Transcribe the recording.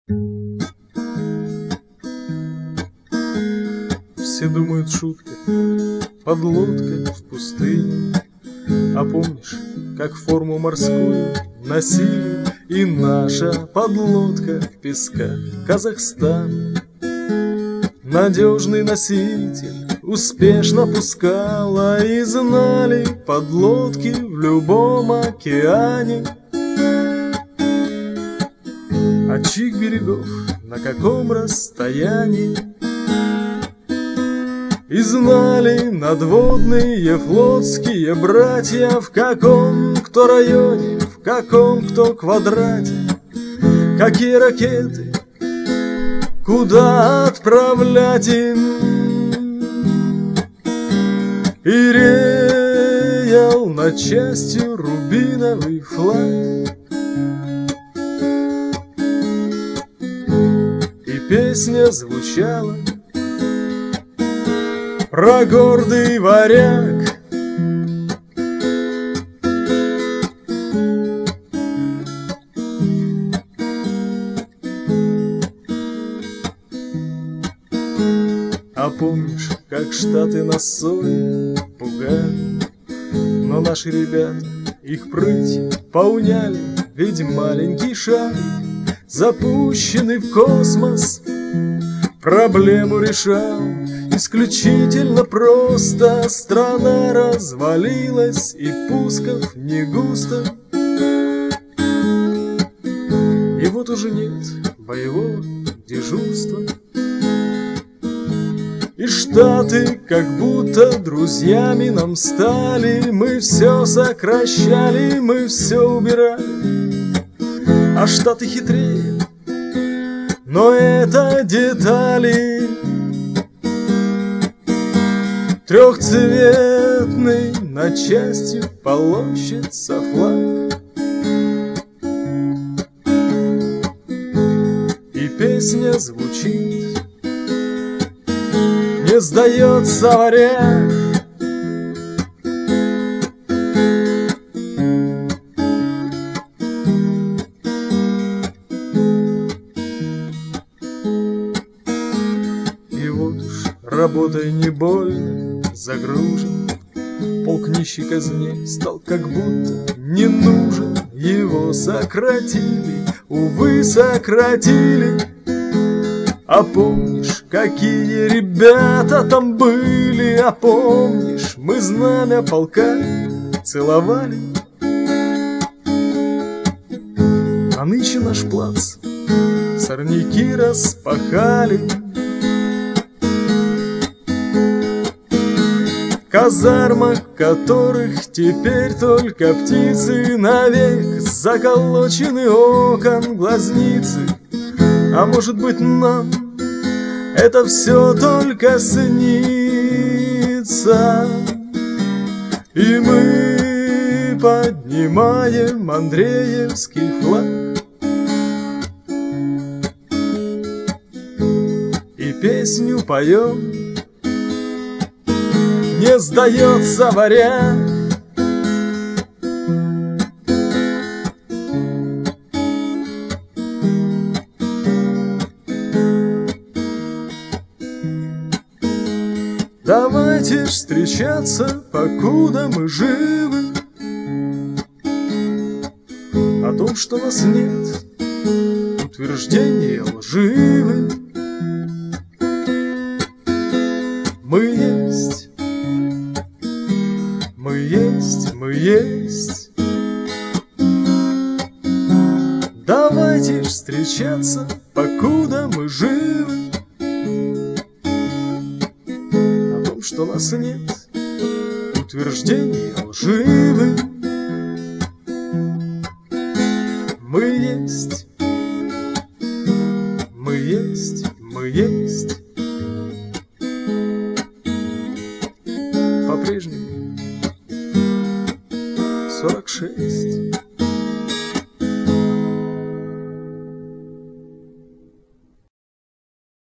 Все думают шутки под лодкой в пустыне. А помнишь, как форму морскую носили и наша подлодка в песках Казахстана? Надежный носитель успешно пускала, и знали подлодки в любом океане. От чьих берегов, на каком расстоянии, и знали надводные флотские братья, в каком кто районе, в каком кто квадрате, какие ракеты, куда отправлять им. И реял над частью рубиновый флаг, и песня звучала про гордый варяг. А помнишь, как Штаты нас ссоры пугали, но наши ребята их прытью поуняли, ведь маленький шарик, запущенный в космос, проблему решал исключительно просто. Страна развалилась, и пусков не густо, и вот уже нет боевого дежурства. И Штаты как будто друзьями нам стали. Мы все сокращали, мы все убирали, а Штаты хитрее, но это детали. Трехцветный над частью полощется флаг, и песня звучит, не сдается варяг. И вот уж работай не больно загружен, полк нищей казне стал как будто не нужен. Его сократили, увы, сократили. А помнишь, какие ребята там были? А помнишь, мы знамя полка целовали? А нынче наш плац сорняки распахали. Казармах которых теперь только птицы, навек заколочены окон глазницы. А может быть, нам это все только снится, и мы поднимаем Андреевский флаг, и песню поем, не сдается варяг. Давайте ж встречаться, покуда мы живы. О том, что нас нет, утверждения лживы. Мы есть, мы есть, мы есть. Давайте ж встречаться, покуда мы живы. Что нас нет, утверждения лживы. Мы есть, мы есть, мы есть. По-прежнему 46.